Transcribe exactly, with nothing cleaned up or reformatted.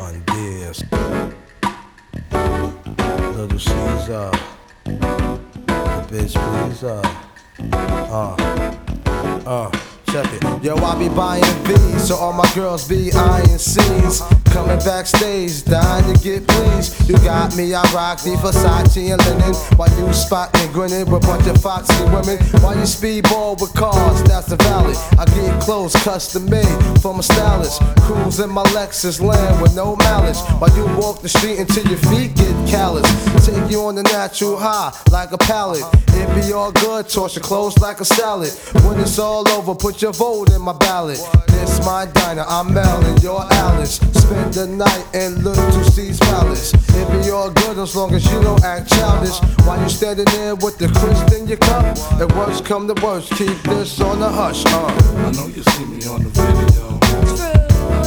One Dears, Little Caesar, the bitch please, uh, uh, uh. Check it. Yo, I be buying V's, so all my girls be eyeing C's. Coming backstage, dying to get pleased. You got me, I rock the Versace and linen. While you spotting, grinning with a bunch of foxy women. While you speedball with cars, that's the valley. I get clothes custom made from a stylist. Cruise in my Lexus land with no malice. While you walk the street until your feet get callous. Take you on the natural high like a pallet. It be all good, toss your clothes like a salad. When it's all over, put your vote in my ballot. This my diner, I'm Mel and you're Alice. Spend the night in Little C's Palace. It be all good as long as you don't act childish. While you standing there with the crisp in your cup. If worst come to worst, keep this on the hush. Uh. I know you see me on the video.